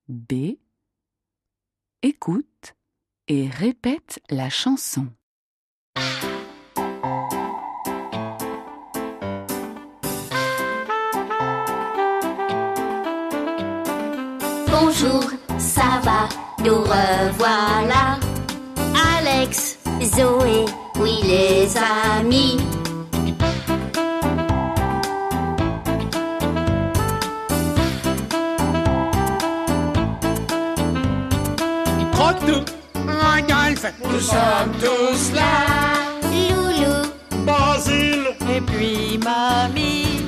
B. Écoute et répète la chanson. Bonjour, ça va, nous revoilà. Alex, Zoé, oui les amis. Croque-nous, Rodolphe, nous sommes tous là. Loulou, Basile et puis mamie.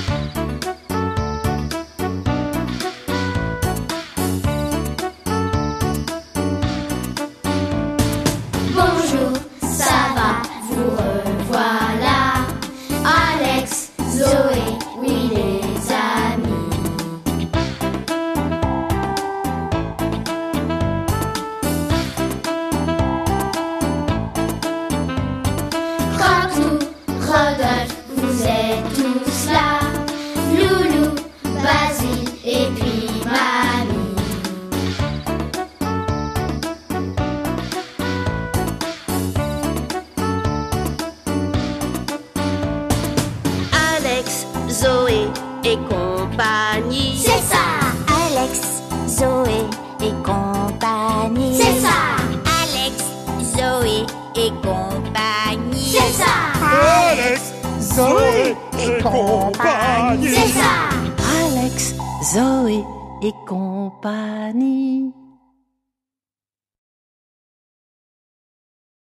bonjour, ça va, vous revoilà. Alex, Zoé, oui les amis. Croque-nous, Rodolphe, vous êtes tous là. Loulou, Basile et puis mamie. Alex, Zoé et compagnie. C'est ça, Alex, Zoé et compagnie. c'est ça, Alex, Zoé et compagnie. c'est ça, Alex, Zoé et compagnie. c'est ça. Alex, Zoé et compagnie.